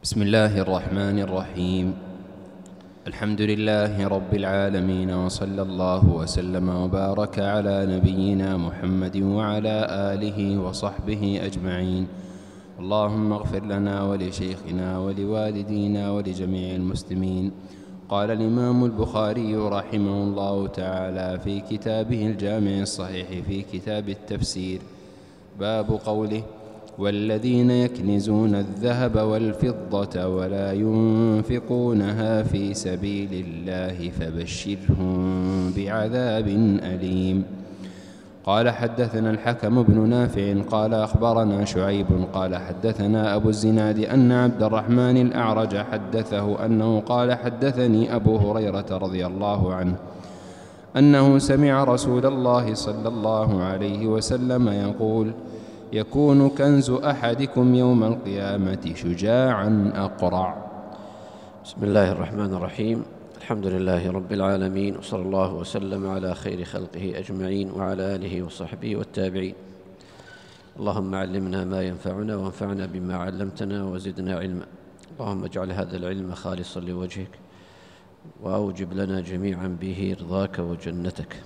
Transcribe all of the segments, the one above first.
بسم الله الرحمن الرحيم. الحمد لله رب العالمين، وصلى الله وسلم وبارك على نبينا محمد وعلى آله وصحبه أجمعين. اللهم اغفر لنا ولشيخنا ولوالدينا ولجميع المسلمين. قال الإمام البخاري رحمه الله تعالى في كتابه الجامع الصحيح في كتاب التفسير: باب قوله: والذين يكنزون الذهب والفضة ولا ينفقونها في سبيل الله فبشرهم بعذاب أليم. قال: حدثنا الحكم بن نافع قال أخبرنا شعيب قال حدثنا أبو الزناد أن عبد الرحمن الأعرج حدثه أنه قال: حدثني أبو هريرة رضي الله عنه أنه سمع رسول الله صلى الله عليه وسلم يقول: يكون كنز أحدكم يوم القيامة شجاعا أقرع. بسم الله الرحمن الرحيم. الحمد لله رب العالمين، وصلى الله وسلم على خير خلقه أجمعين وعلى آله وصحبه والتابعين. اللهم علمنا ما ينفعنا وانفعنا بما علمتنا وزدنا علما. اللهم اجعل هذا العلم خالصا لوجهك، وأوجب لنا جميعا به رضاك وجنتك.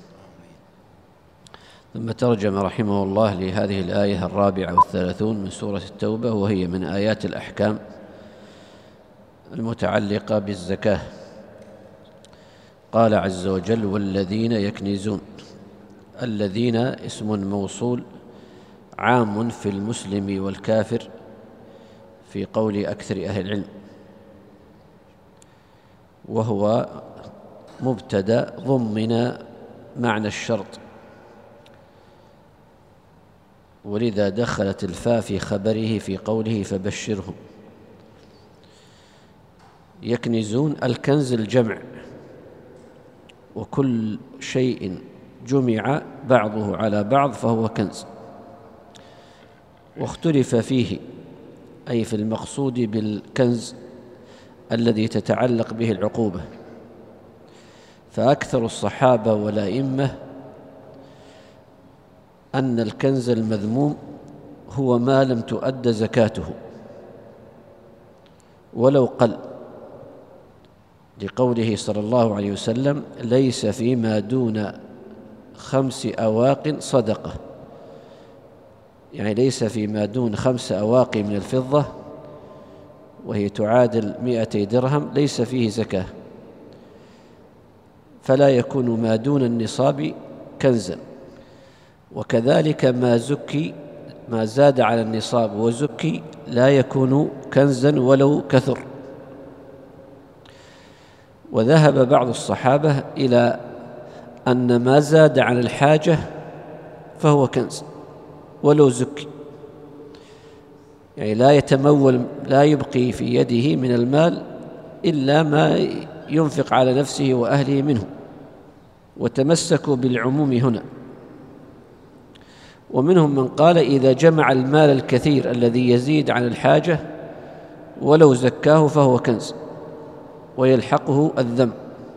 ثم ترجم رحمه الله لهذه الآية 34 من سورة التوبة، وهي من آيات الأحكام المتعلقة بالزكاة. قال عز وجل: والذين يكنزون. الذين اسم موصول عام في المسلم والكافر في قول أكثر أهل العلم، وهو مبتدأ ضمن معنى الشرط، ولذا دخلت الفاء في خبره في قوله فبشرهم. يكنزون، الكنز الجمع، وكل شيء جمع بعضه على بعض فهو كنز. واختلف فيه، أي في المقصود بالكنز الذي تتعلق به العقوبة، فأكثر الصحابة والأئمة أن الكنز المذموم هو ما لم تؤد زكاته ولو قل، لقوله صلى الله عليه وسلم: ليس فيما دون 5 أواق صدقة، يعني ليس فيما دون 5 أواق من الفضة، وهي تعادل 200 درهم، ليس فيه زكاة، فلا يكون ما دون النصاب كنزا. وكذلك ما زكي، ما زاد على النصاب وزكي، لا يكون كنزا ولو كثر. وذهب بعض الصحابة إلى أن ما زاد عن الحاجة فهو كنز ولو زكي، يعني لا يتمول، لا يبقي في يده من المال إلا ما ينفق على نفسه وأهله منه، وتمسكوا بالعموم هنا. ومنهم من قال: إذا جمع المال الكثير الذي يزيد عن الحاجة ولو زكاه فهو كنز ويلحقه الذم.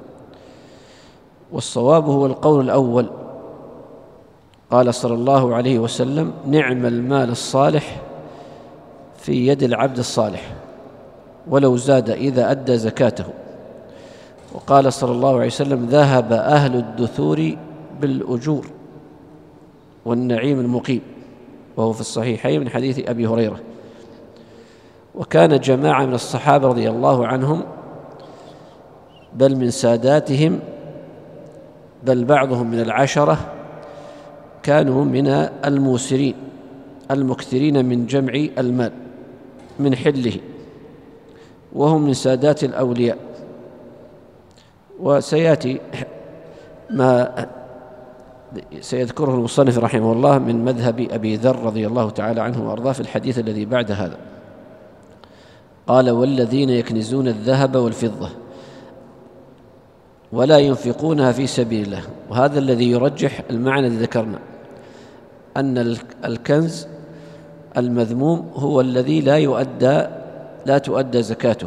والصواب هو القول الأول. قال صلى الله عليه وسلم: نعم المال الصالح في يد العبد الصالح ولو زاد إذا أدى زكاته. وقال صلى الله عليه وسلم: ذهب أهل الدثور بالأجور والنعيم المقيم، وهو في الصحيحين من حديث أبي هريرة. وكان جماعة من الصحابة رضي الله عنهم، بل من ساداتهم، بل بعضهم من العشرة، كانوا من الموسرين المكثرين من جمع المال من حله، وهم من سادات الأولياء. وسيأتي ما سيذكره المصنف رحمه الله من مذهب أبي ذر رضي الله تعالى عنه وأرضاه في الحديث الذي بعد هذا. قال: والذين يكنزون الذهب والفضة ولا ينفقونها في سبيل الله. وهذا الذي يرجح المعنى الذي ذكرنا، أن الكنز المذموم هو الذي لا تؤدى زكاته.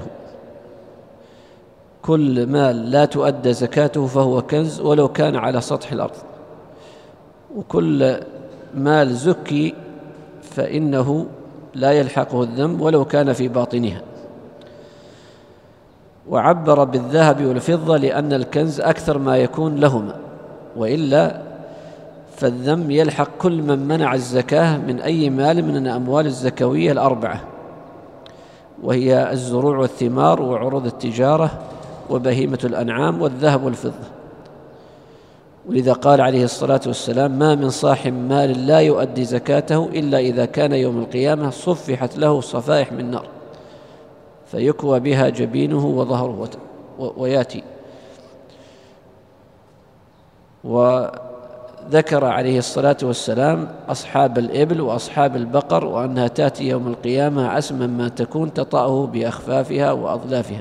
كل مال لا تؤدى زكاته فهو كنز ولو كان على سطح الأرض، وكل مال زكي فإنه لا يلحقه الذنب ولو كان في باطنها. وعبر بالذهب والفضة لأن الكنز أكثر ما يكون لهما، وإلا فالذم يلحق كل من منع الزكاة من أي مال من الأموال الزكوية الأربعة، وهي الزروع والثمار وعروض التجارة وبهيمة الأنعام والذهب والفضة. ولذا قال عليه الصلاة والسلام: ما من صاحب مال لا يؤدي زكاته إلا إذا كان يوم القيامة صفحت له صفائح من نار فيكوى بها جبينه وظهره وياتي. وذكر عليه الصلاة والسلام أصحاب الإبل وأصحاب البقر وأنها تأتي يوم القيامة أسمن ما تكون تطأه بأخفافها وأظلافها.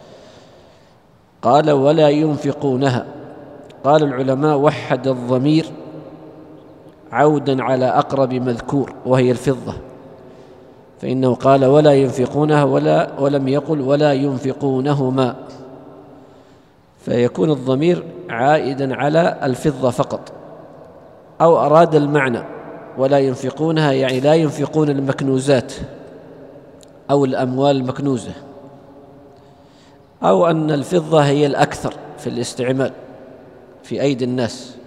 قال: ولا ينفقونها. قال العلماء: وحد الضمير عودا على أقرب مذكور وهي الفضة، فإنه قال: ولا ينفقونها ولم يقل ولا ينفقونهما، فيكون الضمير عائدا على الفضة فقط، أو أراد المعنى ولا ينفقونها يعني لا ينفقون المكنوزات أو الأموال المكنوزة، أو أن الفضة هي الأكثر في الاستعمال في أيدي الناس.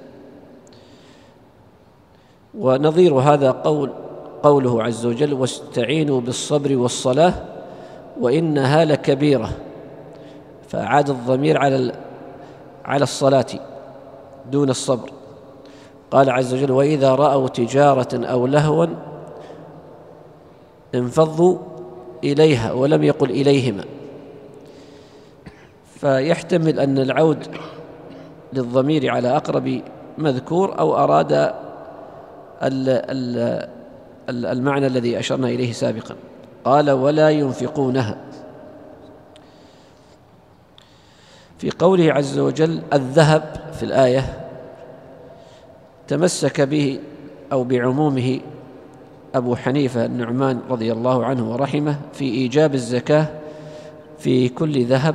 ونظير هذا قوله عز وجل: واستعينوا بالصبر والصلاة وإنها لكبيرة، فأعاد الضمير على الصلاة دون الصبر. قال عز وجل: وإذا رأوا تجارة أو لهوا انفضوا إليها، ولم يقل إليهما، فيحتمل أن العود للضمير على أقرب مذكور أو أراد المعنى الذي أشرنا إليه سابقا. قال: ولا ينفقونها. في قوله عز وجل الذهب في الآية تمسك به أو بعمومه أبو حنيفة النعمان رضي الله عنه ورحمه في إيجاب الزكاة في كل ذهب،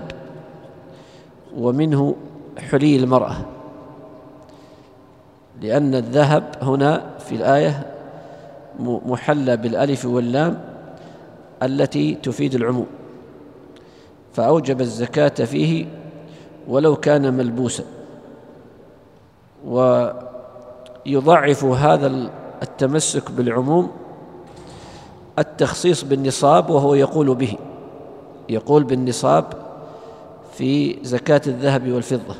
ومنه حلي المرأة، لأن الذهب هنا في الآية محلى بالألف واللام التي تفيد العموم، فأوجب الزكاة فيه ولو كان ملبوسا. ويضعف هذا التمسك بالعموم التخصيص بالنصاب، وهو يقول بالنصاب في زكاة الذهب والفضة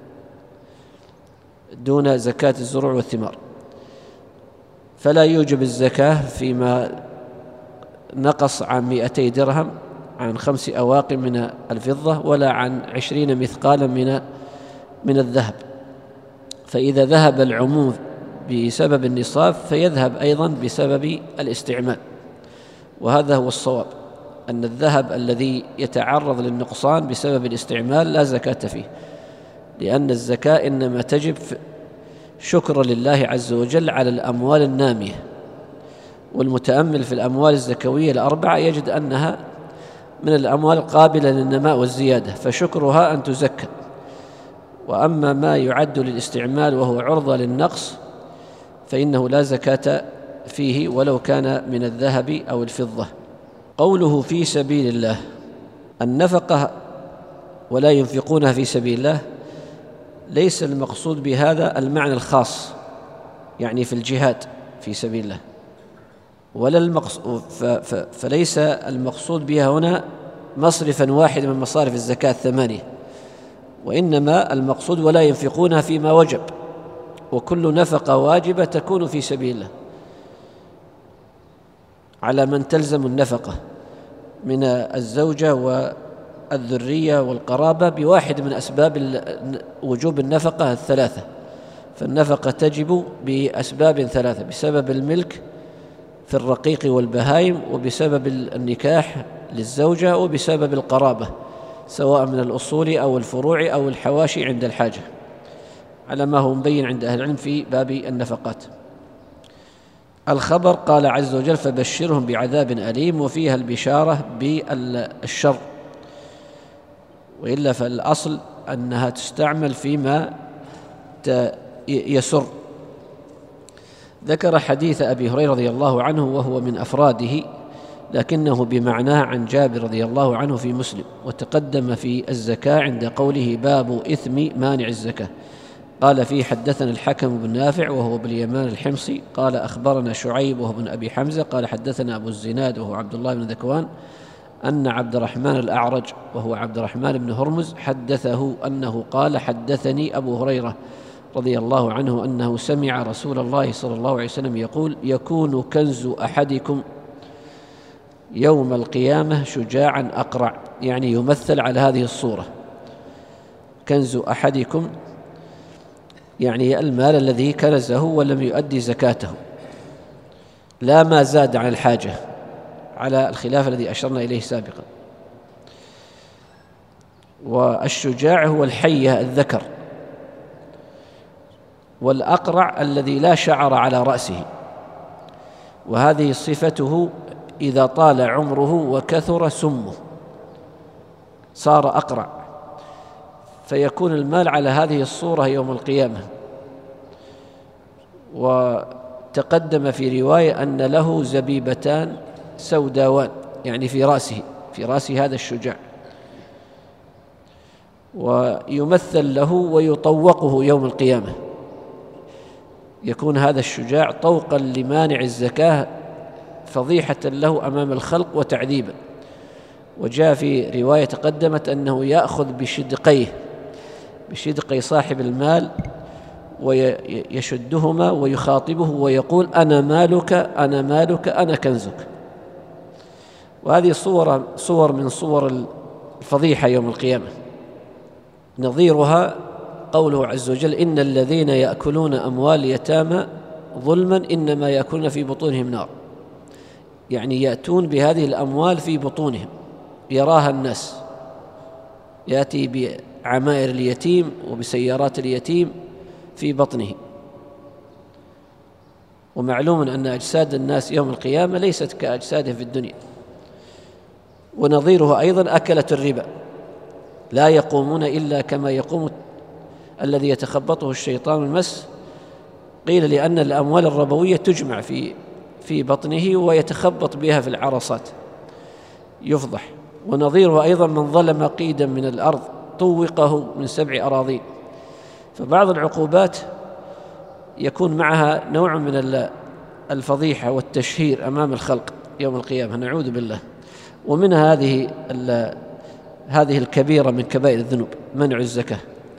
دون زكاة الزروع والثمار، فلا يوجب الزكاة فيما نقص عن 200 درهم، عن 5 أواق من الفضة، ولا عن 20 مثقالا من الذهب. فإذا ذهب العموم بسبب النصاب فيذهب أيضا بسبب الاستعمال، وهذا هو الصواب، أن الذهب الذي يتعرض للنقصان بسبب الاستعمال لا زكاة فيه، لأن الزكاة إنما تجب شكرا لله عز وجل على الأموال النامية. والمتأمل في الأموال الزكوية الأربعة يجد أنها من الأموال القابلة للنماء والزيادة، فشكرها أن تزكى. وأما ما يعد للاستعمال وهو عرضة للنقص فإنه لا زكاة فيه ولو كان من الذهب أو الفضة. قوله في سبيل الله، النفقة ولا ينفقونها في سبيل الله ليس المقصود بهذا المعنى الخاص، يعني في الجهاد في سبيل الله، ولا فليس المقصود بها هنا مصرفا واحدا من مصارف الزكاة 8، وإنما المقصود ولا ينفقونها فيما وجب، وكل نفقة واجبة تكون في سبيل الله على من تلزم النفقة من الزوجة والذرية والقرابة بواحد من أسباب وجوب النفقة 3، فالنفقة تجب بأسباب 3: بسبب الملك في الرقيق والبهائم، وبسبب النكاح للزوجة، وبسبب القرابة سواء من الأصول أو الفروع أو الحواشي عند الحاجة، على ما هو مبين عند أهل العلم في باب النفقات. الخبر قال عز وجل: فبشرهم بعذاب أليم، وفيها البشارة بالشر، وإلا فالأصل أنها تستعمل فيما يسر. ذكر حديث أبي هريرة رضي الله عنه وهو من أفراده لكنه بمعناه عن جابر رضي الله عنه في مسلم، وتقدم في الزكاة عند قوله باب إثم مانع الزكاة. قال فيه حدثنا الحكم بن نافع وهو باليمان الحمصي قال أخبرنا شعيب وهو بن أبي حمزة قال حدثنا أبو الزناد وهو عبد الله بن ذكوان أن عبد الرحمن الأعرج وهو عبد الرحمن بن هرمز حدثه أنه قال حدثني أبو هريرة رضي الله عنه أنه سمع رسول الله صلى الله عليه وسلم يقول يكون كنز أحدكم يوم القيامة شجاعا أقرع، يعني يمثل على هذه الصورة. كنز أحدكم يعني المال الذي كنزه ولم يؤدي زكاته، لا ما زاد عن الحاجة، على الخلاف الذي أشرنا إليه سابقا. والشجاع هو الحية الذكر، والأقرع الذي لا شعر على رأسه، وهذه صفته إذا طال عمره وكثر سمه صار أقرع، فيكون المال على هذه الصورة يوم القيامة. وتقدم في رواية أن له زبيبتان سوداوان، يعني في رأس هذا الشجاع، ويمثل له ويطوقه يوم القيامة. يكون هذا الشجاع طوقا لمانع الزكاة، فضيحة له أمام الخلق وتعذيبا. وجاء في رواية تقدمت أنه يأخذ بشدقي صاحب المال ويشدهما ويخاطبه ويقول أنا مالك أنا مالك أنا كنزك. وهذه صور من صور الفضيحة يوم القيامة. نظيرها قوله عز وجل إن الذين يأكلون أموال اليتامى ظلما إنما يأكلون في بطونهم نار، يعني يأتون بهذه الأموال في بطونهم يراها الناس، يأتي بعمائر اليتيم وبسيارات اليتيم في بطنه. ومعلوم أن أجساد الناس يوم القيامة ليست كأجسادهم في الدنيا. ونظيره أيضا أكلة الربا، لا يقومون إلا كما يقوم الذي يتخبطه الشيطان المس، قيل لأن الأموال الربوية تجمع في بطنه ويتخبط بها في العرصات يفضح. ونظيره أيضا من ظلم قيدا من الأرض طوقه من 7 أراضين. فبعض العقوبات يكون معها نوع من الفضيحة والتشهير أمام الخلق يوم القيامة، نعوذ بالله. ومن هذه الكبيرة من كبائر الذنوب منع الزكاة.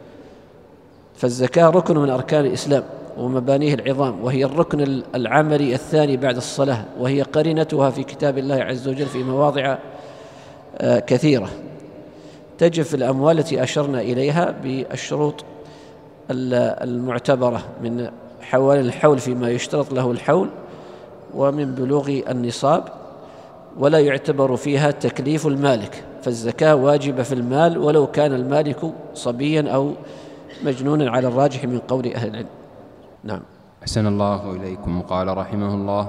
فالزكاة ركن من أركان الإسلام ومبانيه العظام، وهي الركن العملي الثاني بعد الصلاة، وهي قرينتها في كتاب الله عز وجل في مواضع كثيرة. تجب في الأموال التي أشرنا إليها بالشروط المعتبرة من حوالي الحول فيما يشترط له الحول، ومن بلوغ النصاب، ولا يعتبر فيها تكليف المالك. فالزكاة واجبة في المال ولو كان المالك صبيا أو مجنونا على الراجح من قول أهل العلم. نعم. أحسن الله إليكم. قال رحمه الله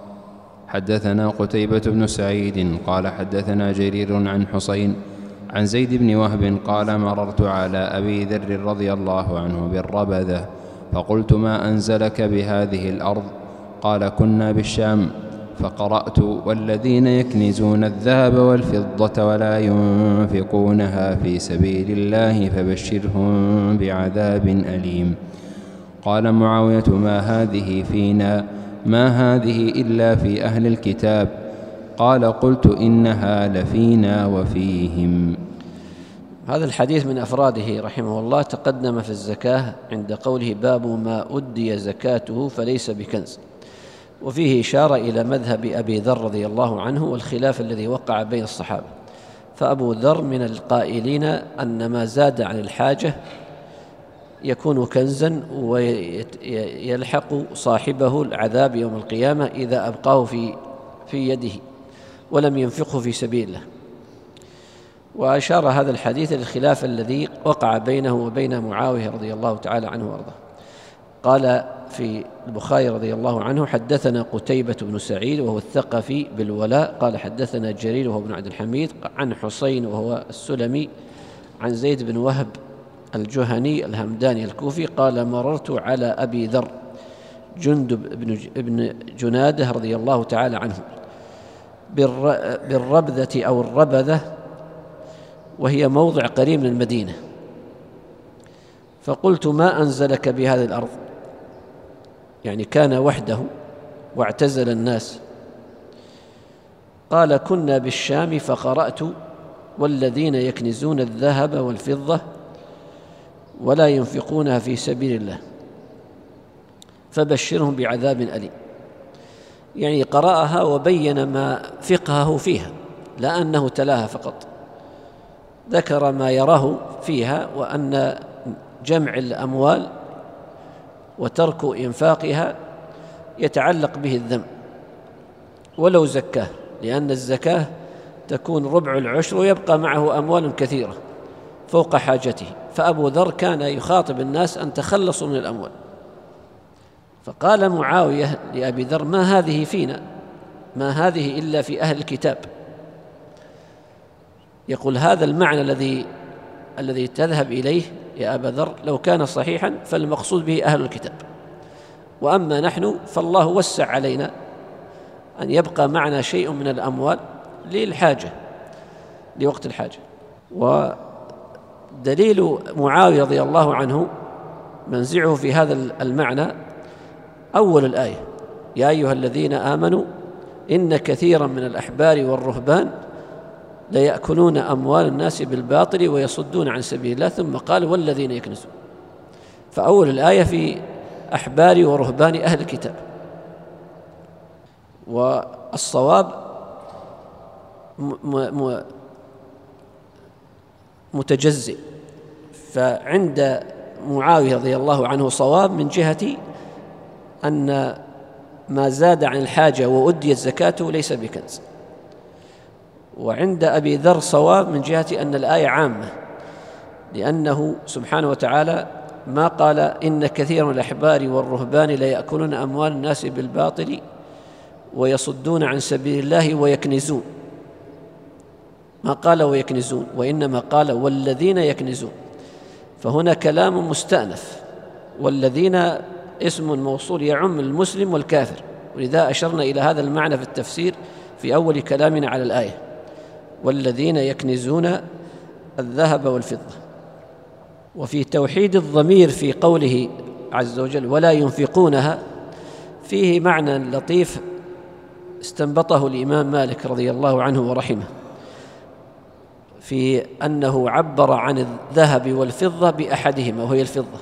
حدثنا قتيبة بن سعيد قال حدثنا جرير عن حسين عن زيد بن وهب قال مررت على أبي ذر رضي الله عنه بالربذة فقلت ما أنزلك بهذه الأرض؟ قال كنا بالشام. فقرأت والذين يكنزون الذهب والفضة ولا ينفقونها في سبيل الله فبشرهم بعذاب أليم. قال معاوية ما هذه فينا؟ ما هذه إلا في أهل الكتاب. قال قلت إنها لفينا وفيهم. هذا الحديث من أفراده رحمه الله تقدم في الزكاة عند قوله باب ما أدي زكاته فليس بكنز، وفيه إشارة إلى مذهب أبي ذر رضي الله عنه والخلاف الذي وقع بين الصحابة. فأبو ذر من القائلين أن ما زاد عن الحاجة يكون كنزا ويلحق صاحبه العذاب يوم القيامة إذا أبقاه في يده ولم ينفقه في سبيل الله. وأشار هذا الحديث للخلاف الذي وقع بينه وبين معاوية رضي الله تعالى عنه وارضاه. قال في البخاري رضي الله عنه حدثنا قتيبة بن سعيد وهو الثقفي بالولاء قال حدثنا جرير وهو بن عبد الحميد عن حسين وهو السلمي عن زيد بن وهب الجهني الهمداني الكوفي قال مررت على أبي ذر جندب بن جناده رضي الله تعالى عنه بالربذة أو الربذة، وهي موضع قريب من المدينة. فقلت: ما أنزلك بهذه الأرض؟ يعني كان وحده واعتزل الناس. قال: كنا بالشام فقرأت: والذين يكنزون الذهب والفضة ولا ينفقونها في سبيل الله فبشرهم بعذاب أليم. يعني قرأها وبين ما فقهه فيها، لا أنه تلاها فقط، ذكر ما يراه فيها، وأن جمع الأموال وترك إنفاقها يتعلق به الذم ولو زكاه، لأن الزكاة تكون ربع العشر ويبقى معه أموال كثيرة فوق حاجته. فأبو ذر كان يخاطب الناس أن تخلصوا من الأموال. فقال معاوية لأبي ذر: ما هذه فينا، ما هذه إلا في أهل الكتاب. يقول: هذا المعنى الذي تذهب إليه يا أبا ذر لو كان صحيحا فالمقصود به أهل الكتاب، وأما نحن فالله وسع علينا أن يبقى معنا شيء من الأموال للحاجة، لوقت الحاجة. ودليل معاوية رضي الله عنه منزعه في هذا المعنى أول الآية: يا أيها الذين آمنوا إن كثيرا من الأحبار والرهبان ليأكلون أموال الناس بالباطل ويصدون عن سبيل الله، ثم قال: والذين يكنزون. فأول الآية في أحبار ورهبان أهل الكتاب. والصواب متجزئ، فعند معاوية رضي الله عنه صواب من جهة أن ما زاد عن الحاجة وأديت زكاته ليس بكنز، وعند أبي ذر صواب من جهة أن الآية عامة، لأنه سبحانه وتعالى ما قال إن كثير من الأحبار والرهبان ليأكلون أموال الناس بالباطل ويصدون عن سبيل الله ويكنزون، ما قال ويكنزون، وإنما قال والذين يكنزون. فهنا كلام مستأنف، والذين اسم موصول يعم المسلم والكافر، ولذا أشرنا إلى هذا المعنى في التفسير في أول كلامنا على الآية: والذين يكنزون الذهب والفضة. وفي توحيد الضمير في قوله عز وجل ولا ينفقونها فيه معنى لطيف استنبطه الإمام مالك رضي الله عنه ورحمه، في أنه عبر عن الذهب والفضة بأحدهما وهي الفضة.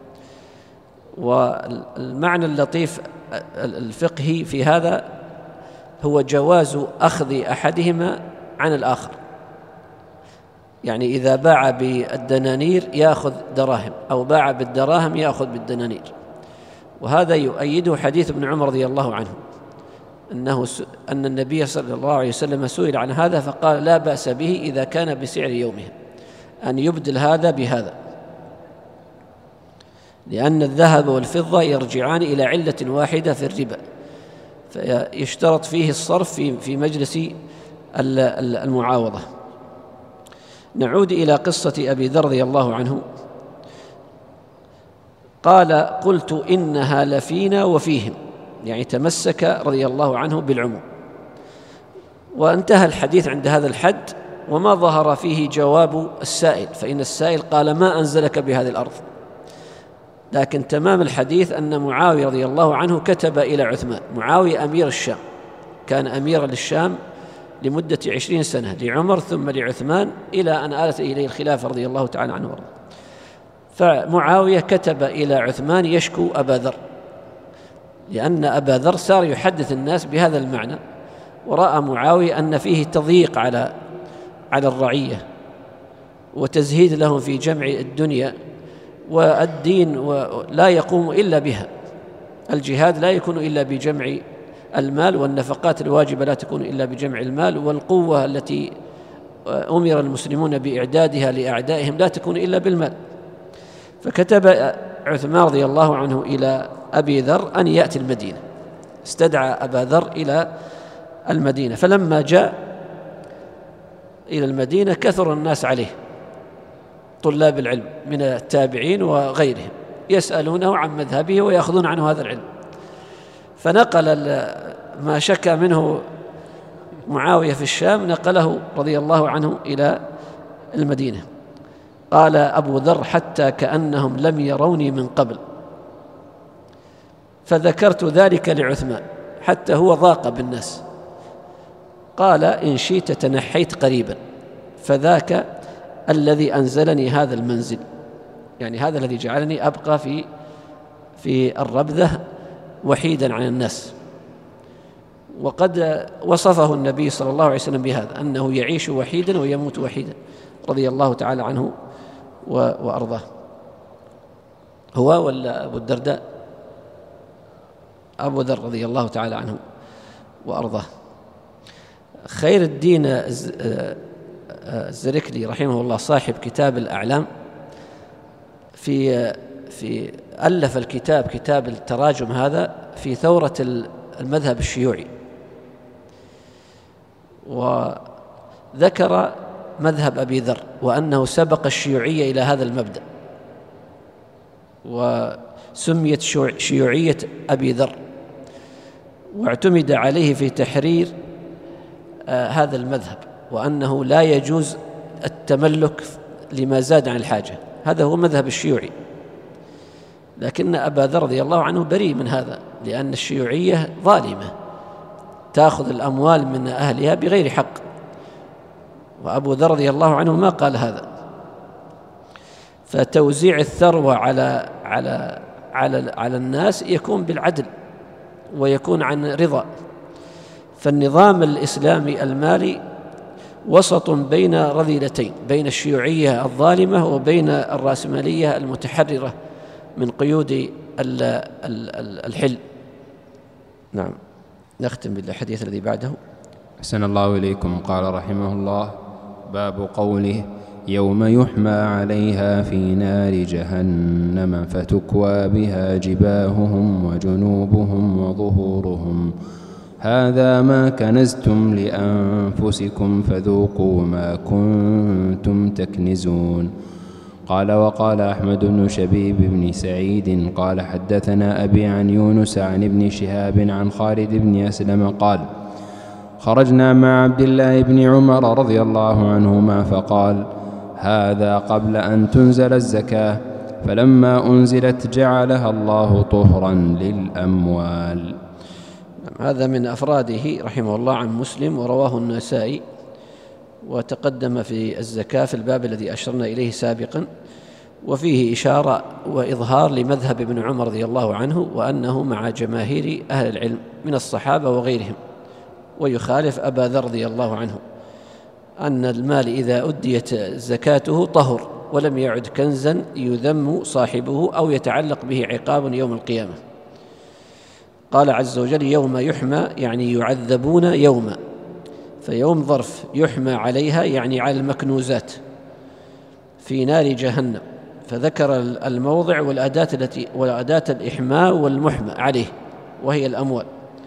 والمعنى اللطيف الفقهي في هذا هو جواز أخذ أحدهما عن الآخر، يعني إذا باع بالدنانير يأخذ دراهم، أو باع بالدراهم يأخذ بالدنانير. وهذا يؤيده حديث ابن عمر رضي الله عنه أن النبي صلى الله عليه وسلم سئل عن هذا فقال: لا بأس به إذا كان بسعر يومه، أن يبدل هذا بهذا، لأن الذهب والفضة يرجعان إلى علة واحدة في الربا، فيشترط فيه الصرف في مجلس المعاوضة. نعود إلى قصة أبي ذر رضي الله عنه. قال: قلت إنها لفينا وفيهم، يعني تمسك رضي الله عنه بالعموم. وانتهى الحديث عند هذا الحد، وما ظهر فيه جواب السائل، فإن السائل قال: ما أنزلك بهذه الأرض. لكن تمام الحديث أن معاوية رضي الله عنه كتب إلى عثمان. معاوية أمير الشام، كان أميرا للشام لمدة 20 سنة، لعمر ثم لعثمان، إلى أن آلت إليه الخلافة رضي الله تعالى عنه وارضاه. فمعاوية كتب إلى عثمان يشكو أبا ذر، لأن أبا ذر صار يحدث الناس بهذا المعنى، ورأى معاوية أن فيه تضييق على الرعية وتزهيد لهم في جمع الدنيا، والدين لا يقوم إلا بها، الجهاد لا يكون إلا بجمع المال، والنفقات الواجبة لا تكون إلا بجمع المال، والقوة التي أمر المسلمون بإعدادها لأعدائهم لا تكون إلا بالمال. فكتب عثمان رضي الله عنه إلى أبي ذر أن يأتي المدينة، استدعى أبا ذر إلى المدينة. فلما جاء إلى المدينة كثر الناس عليه، طلاب العلم من التابعين وغيرهم، يسألونه عن مذهبه ويأخذون عنه هذا العلم. فنقل ما شكى منه معاوية في الشام نقله رضي الله عنه إلى المدينة. قال أبو ذر: حتى كأنهم لم يروني من قبل، فذكرت ذلك لعثمان حتى هو ضاق بالناس. قال: إن شئت تنحيت قريبا، فذاك الذي أنزلني هذا المنزل، يعني هذا الذي جعلني أبقى في الربذة وحيدا عن الناس. وقد وصفه النبي صلى الله عليه وسلم بهذا، أنه يعيش وحيدا ويموت وحيدا، رضي الله تعالى عنه وأرضاه. هو ولا أبو الدرداء؟ أبو ذر رضي الله تعالى عنه وأرضاه. خير الدين الزركلي رحمه الله صاحب كتاب الأعلام في ألف الكتاب، كتاب التراجم هذا، في ثورة المذهب الشيوعي، وذكر مذهب أبي ذر وأنه سبق الشيوعية إلى هذا المبدأ، وسميت شيوعية أبي ذر، واعتمد عليه في تحرير هذا المذهب، وأنه لا يجوز التملك لما زاد عن الحاجة. هذا هو مذهب الشيوعي. لكن أبا ذر رضي الله عنه بريء من هذا، لأن الشيوعية ظالمة تأخذ الأموال من أهلها بغير حق، وأبو ذر رضي الله عنه ما قال هذا. فتوزيع الثروة على الناس يكون بالعدل ويكون عن رضا. فالنظام الإسلامي المالي وسط بين رذيلتين، بين الشيوعية الظالمة وبين الرأسمالية المتحررة من قيود الحل. نعم، نختم بالحديث الذي بعده. أحسن الله إليكم. قال رحمه الله: باب قوله: يوم يحمى عليها في نار جهنم فتكوى بها جباههم وجنوبهم وظهورهم، هذا ما كنزتم لأنفسكم فذوقوا ما كنتم تكنزون. قال: وقال أحمد بن شبيب بن سعيد قال: حدثنا أبي عن يونس عن ابن شهاب عن خالد بن أسلم قال: خرجنا مع عبد الله بن عمر رضي الله عنهما فقال: هذا قبل أن تنزل الزكاة، فلما أنزلت جعلها الله طهرا للأموال. هذا من أفراده رحمه الله عن مسلم، ورواه النسائي، وتقدم في الزكاة في الباب الذي أشرنا إليه سابقا، وفيه إشارة وإظهار لمذهب ابن عمر رضي الله عنه، وأنه مع جماهير أهل العلم من الصحابة وغيرهم، ويخالف أبا ذر رضي الله عنه أن المال إذا أديت زكاته طهر ولم يعد كنزا يذم صاحبه أو يتعلق به عقاب يوم القيامة. قال عز وجل: يوم يحمى، يعني يعذبون يوما، فيوم ظرف، يحمى عليها يعني على المكنوزات، في نار جهنم، فذكر الموضع والأداة الإحماء والمحمى عليه وهي الأموال.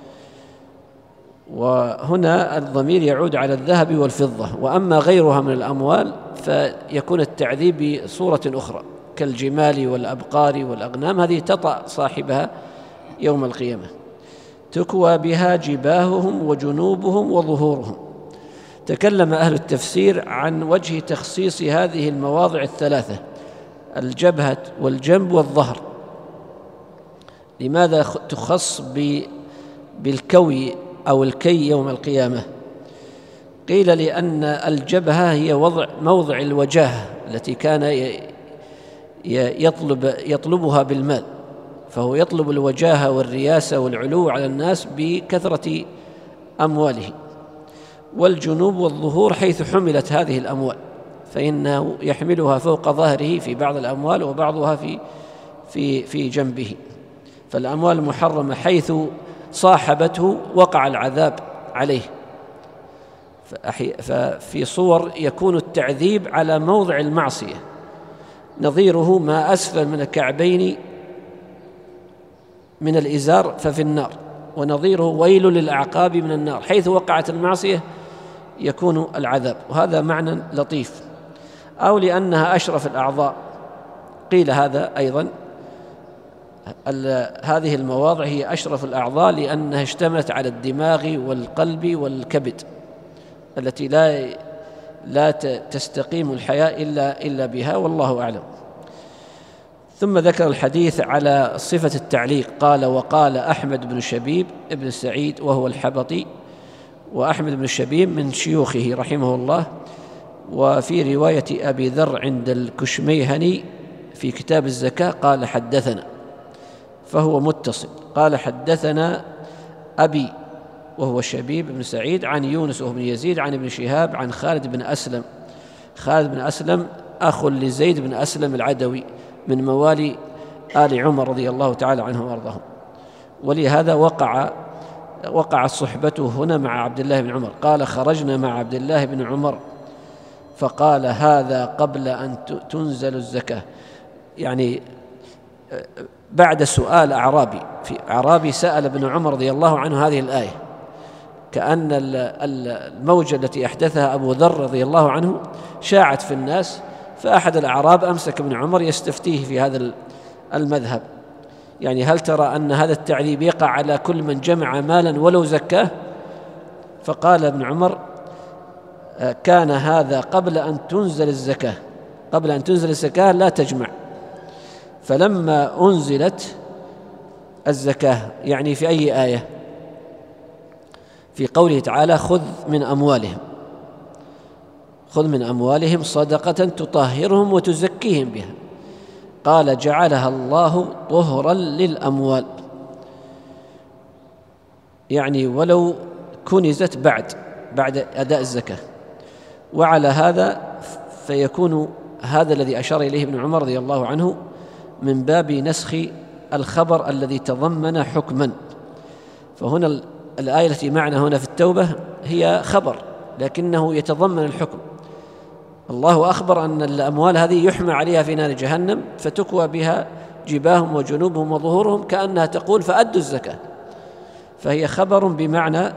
وهنا الضمير يعود على الذهب والفضة، وأما غيرها من الأموال فيكون التعذيب بصورة أخرى كالجمال والأبقار والأغنام، هذه تطأ صاحبها يوم القيامة. تكوى بها جباههم وجنوبهم وظهورهم. تكلم أهل التفسير عن وجه تخصيص هذه المواضع الثلاثة، الجبهة والجنب والظهر. لماذا تخص بالكوي أو الكي يوم القيامة؟ قيل لأن الجبهة هي موضع الوجاهة التي كان يطلبها بالمال، فهو يطلب الوجاهة والرياسة والعلو على الناس بكثرة أمواله. والجنوب والظهور حيث حملت هذه الأموال، فإنه يحملها فوق ظهره في بعض الأموال، وبعضها في جنبه. فالأموال المحرمة حيث صاحبته وقع العذاب عليه. ففي صور يكون التعذيب على موضع المعصية، نظيره ما أسفل من الكعبين من الإزار ففي النار، ونظيره ويل للأعقاب من النار، حيث وقعت المعصية يكون العذاب. وهذا معنى لطيف. أو لأنها أشرف الأعضاء، قيل هذا أيضا، هذه المواضع هي أشرف الأعضاء لأنها اشتملت على الدماغ والقلب والكبد، التي لا تستقيم الحياة إلا بها، والله أعلم. ثم ذكر الحديث على صفة التعليق، قال: وقال أحمد بن شبيب ابن سعيد وهو الحبطي، وأحمد بن شبيب من شيوخه رحمه الله. وفي رواية أبي ذر عند الكشميهني في كتاب الزكاة قال: حدثنا، فهو متصل. قال: حدثنا أبي وهو شبيب بن سعيد عن يونس وهو بن يزيد عن ابن شهاب عن خالد بن أسلم. خالد بن أسلم أخ لزيد بن أسلم العدوي من موالي آل عمر رضي الله تعالى عنهم وارضاهم، ولهذا وقعت صحبته هنا مع عبد الله بن عمر. قال: خرجنا مع عبد الله بن عمر فقال: هذا قبل أن تنزل الزكاة، يعني بعد سؤال أعرابي سأل ابن عمر رضي الله عنه هذه الآية، كأن الموجة التي أحدثها أبو ذر رضي الله عنه شاعت في الناس، فأحد الأعراب أمسك ابن عمر يستفتيه في هذا المذهب، يعني هل ترى أن هذا التعذيب يقع على كل من جمع مالا ولو زكاه؟ فقال ابن عمر: كان هذا قبل أن تنزل الزكاة، قبل أن تنزل الزكاة لا تجمع. فلما أنزلت الزكاة، يعني في أي آية؟ في قوله تعالى: خذ من أموالهم صدقة تطهرهم وتزكيهم بها، قال: جعلها الله طهرا للأموال، يعني ولو كنزت بعد أداء الزكاة. وعلى هذا فيكون هذا الذي أشار إليه ابن عمر رضي الله عنه من باب نسخ الخبر الذي تضمن حكما. فهنا الآية التي معنا هنا في التوبة هي خبر لكنه يتضمن الحكم. الله أخبر أن الأموال هذه يحمى عليها في نار جهنم فتكوى بها جباههم وجنوبهم وظهورهم، كأنها تقول: فأدوا الزكاة. فهي خبر بمعنى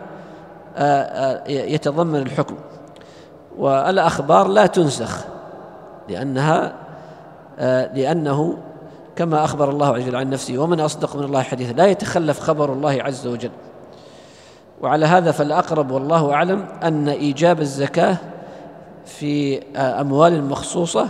يتضمن الحكم. والأخبار لا تنسخ لأنه كما أخبر الله عز وجل عن نفسه: ومن أصدق من الله حديثا، لا يتخلف خبر الله عز وجل. وعلى هذا فالأقرب والله أعلم أن إيجاب الزكاة في أموال مخصوصة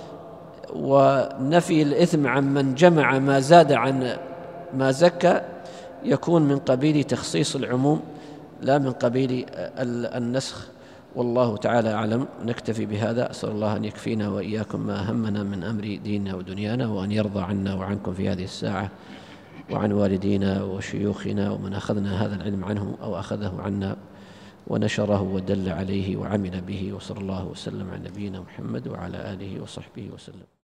ونفي الإثم عن من جمع ما زاد عن ما زكى يكون من قبيل تخصيص العموم لا من قبيل النسخ، والله تعالى أعلم. نكتفي بهذا. أسأل الله أن يكفينا وإياكم ما همنا من أمر ديننا ودنيانا، وأن يرضى عنا وعنكم في هذه الساعة وعن والدينا وشيوخنا ومن أخذنا هذا العلم عنه أو أخذه عنا ونشره ودل عليه وعمل به، وصلى الله وسلم على نبينا محمد وعلى آله وصحبه وسلم.